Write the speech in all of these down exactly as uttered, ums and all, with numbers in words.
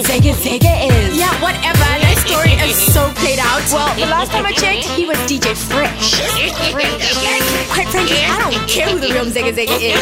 Umzege Zege is. Yeah, whatever. That story is so played out. Well, the last time I checked, he was D J Fresh. Quite frankly, I don't care who the real Umzege Zege is.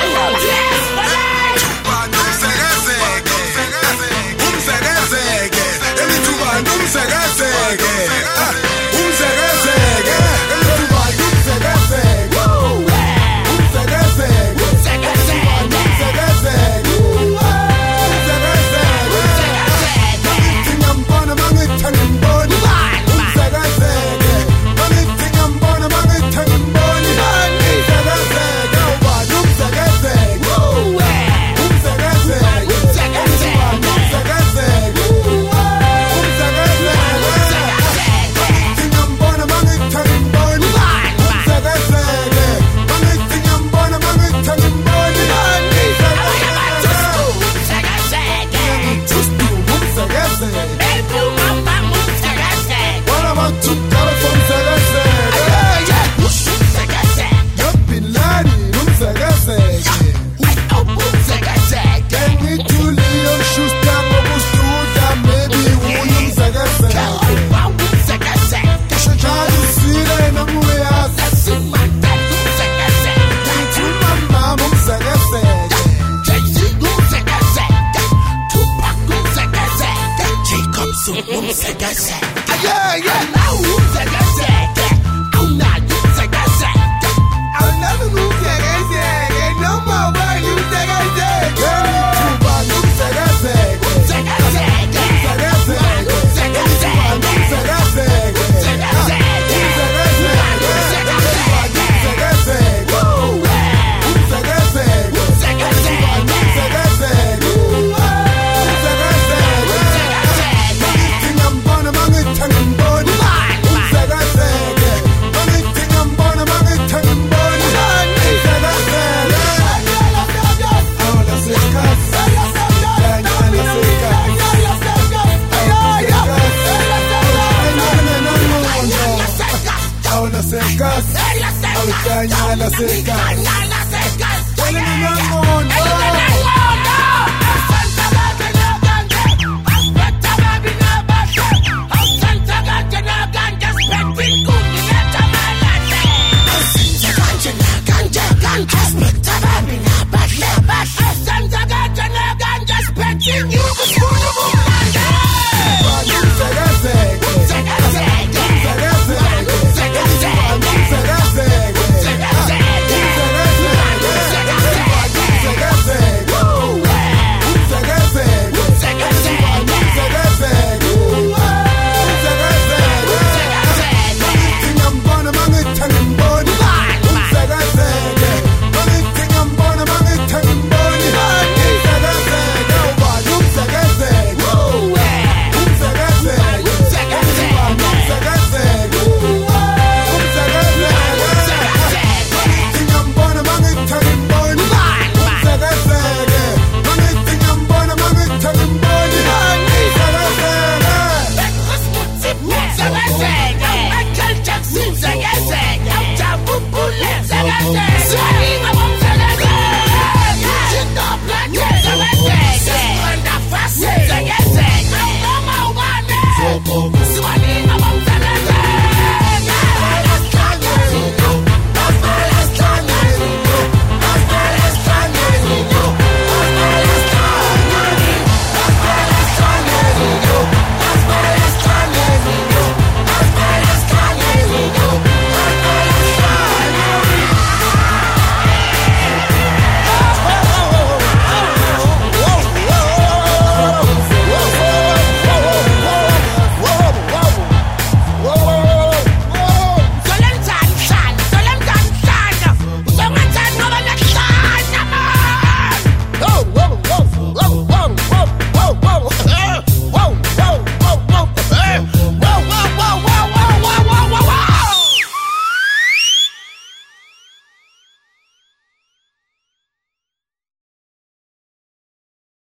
Yeah, yeah. I'll never move that no more. Why you say secas, ahorita ya las secas,